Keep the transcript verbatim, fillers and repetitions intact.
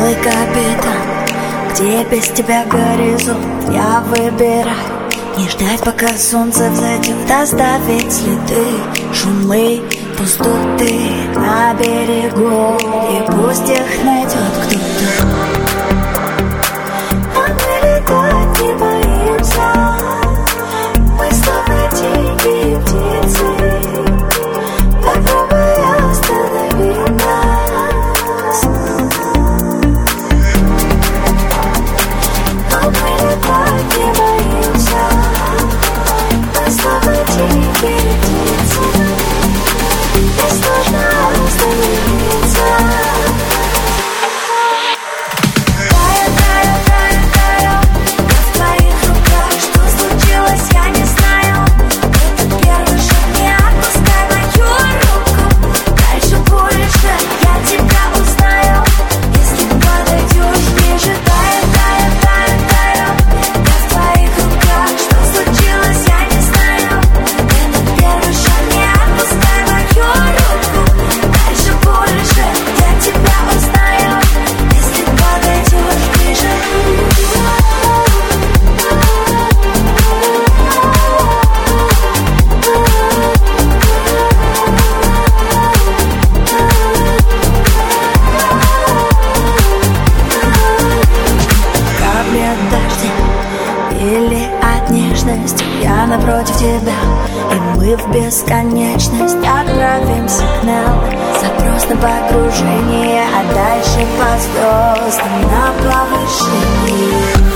мой капитан, где без тебя горизонт я выбираю. Не ждать, пока солнце взойдет, оставить следы, шумы, пустоты на берегу, и пусть их найдет кто-то. А мы летать не боимся, мы словно дикие птицы. Попробуй останови нас. А мы летать не боимся, мы словно дикие птицы. И сложно остановиться. Таю, таю, таю, таю, я в твоих руках. Что случилось, я не знаю. Это первый шаг, не отпускай мою руку. Дальше больше я тебя узнаю. Если подойдешь ближе, таю, таю, таю, таю, я в твоих руках. Что случилось, я не знаю. Это первый шаг, не отпускай мою руку. Дальше больше я тебя узнаю. Если подойдешь ближе. Капли от дождя или от нежности, я напротив тебя, и мы в бесконечность отправим сигнал. Запрос на погружение, а дальше по звездам на повышении.